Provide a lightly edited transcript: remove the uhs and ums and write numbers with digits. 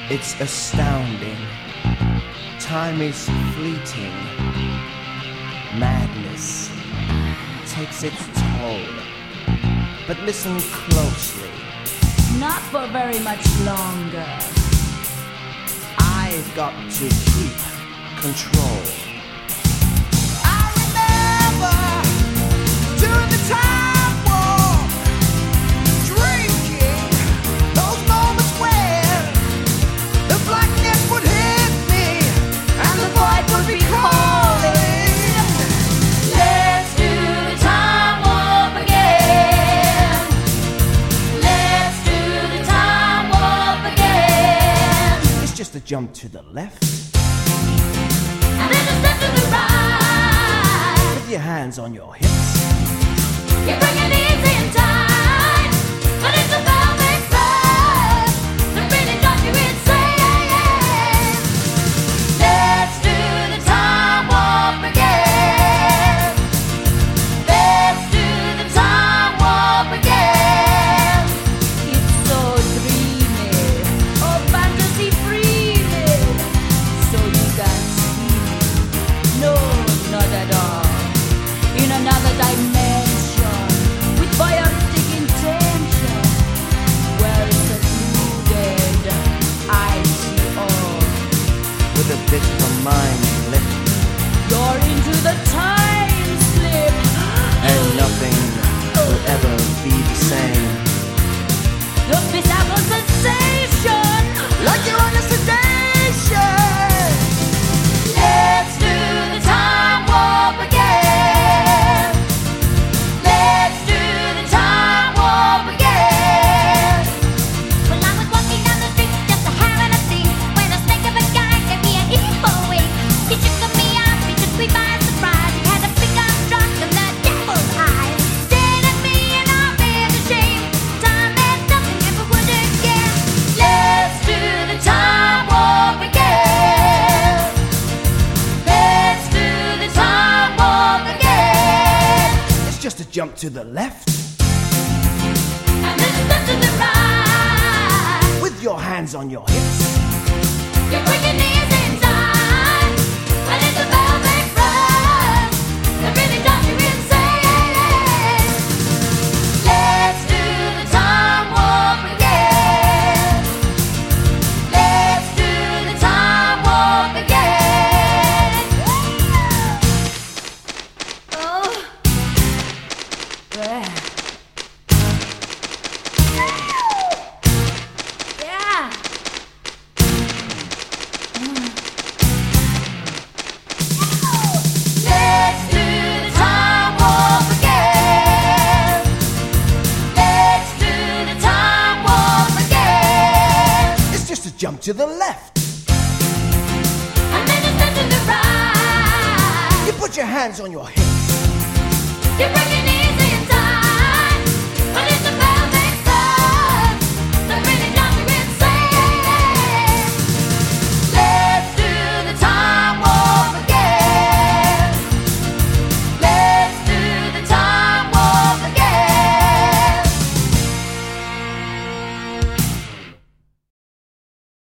It's astounding. Time is fleeting. Madness takes its toll. But listen closely. Not for very much longer. I've got to keep control. I remember during the time war, drinking those moments when the blackness would hit me and the void would be calling. Let's do the time warp again. Let's do the time warp again. It's just a jump to the left. And then a step to the right. With your hands on your hips. You bring it easy in time, but it's a velvet ride that really drives you insane. Let's do the time warp again. Let's do the time warp again. It's so dreamy, oh fantasy freely, so you can see me. No, not at all. In another dimension, with voyeuristic intention, well secluded, I see all. With a bit of a mind flip. You're into the time slip, And nothing will ever be the same. the bizarre sensation, Like you're on a sedation. let's do the time warp again. Let's do the time warp again. Well, I was walking down the street just having a seat when a snake of a guy gave me an evil wink. He took me out, he took me by surprise. He had a big arm drunk and the devil's eyes. Stared at me and I felt ashamed. Time meant nothing if it would again. Let's do the time warp again. Let's do the time warp again. It's just a jump to the left. And then a step to the right. With your hands on your hips. You bring your knees in time, and it's a velvet ride that really drives you insane. Let's do the time warp again. Let's do the time warp again. Oh, yeah. Yeah. Let's do the time warp again. Let's do the time warp again. It's just a jump to the left. And then a step to the right. You put your hands on your hips. You bring it